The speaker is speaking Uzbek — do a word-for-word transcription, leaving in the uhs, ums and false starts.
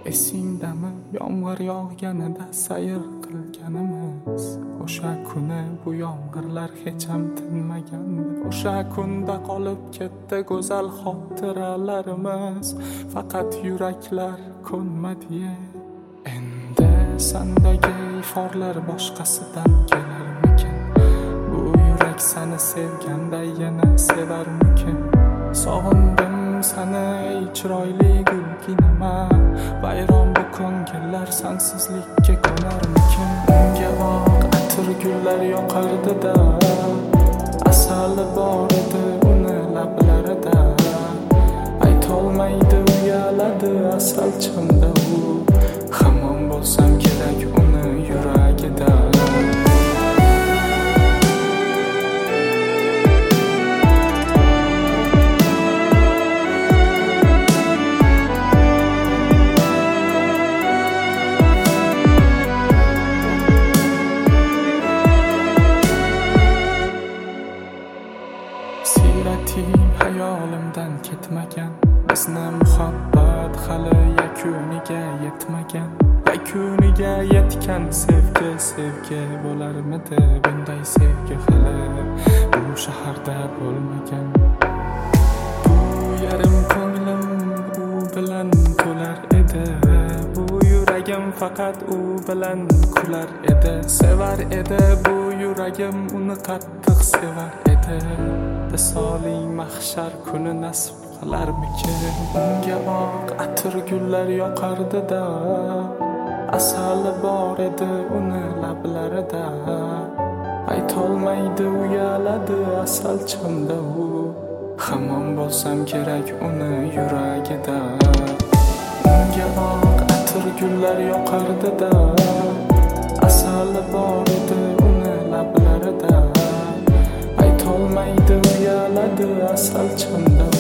Esingdami yomg'ir yog'ganida sayr qilganimiz? O'sha kuni bu yomg'irlar hech ham tinmagandi. O'sha kunda qolib ketdi go'zal xotiralarimiz. Faqat yuraklar ko'nmadi. Endi sandagi iforlar boshqasidan kelarmikin? Bu yurak seni sevganda yana sevarmikin? Sog'indim seni ey chiroyli gulginama. Bayron bu ko'ngillar sensizlikka ko'narmikin? Unga boq, atir gullar yoqardi-da, asali bor edi uni lablarida. Aytolmaydi uyaladi asal chinda u, hamon bo'lsam kerak uni yuragida. Sirating hayolimdan ketmagan, bizni muhabbat hali yakuniga yetmagan. Yakuniga yetgan sevgi sevgi bo'larmidi? Bunday sevgi hali bu shaharda bo'lmagan. Bu yarim ko'nglim u bilan to'lar edi, bu yuragim faqat u bilan kular edi. Sevar edi bu yuragim uni qattiq sevar edi. Visoling mahshar kuni nasib qilarmikin? Unga boq, atir gullar yoqardi-da, asali bor edi uni lablarida. Aytolmaydi uyaladi asal chinda u, hamon bo'lsam kerak uni yuragida. Unga boq, atir gullar yoqardi-da, asali bor edi uni lablarida. Aytolmaydi uyaladi asal chinda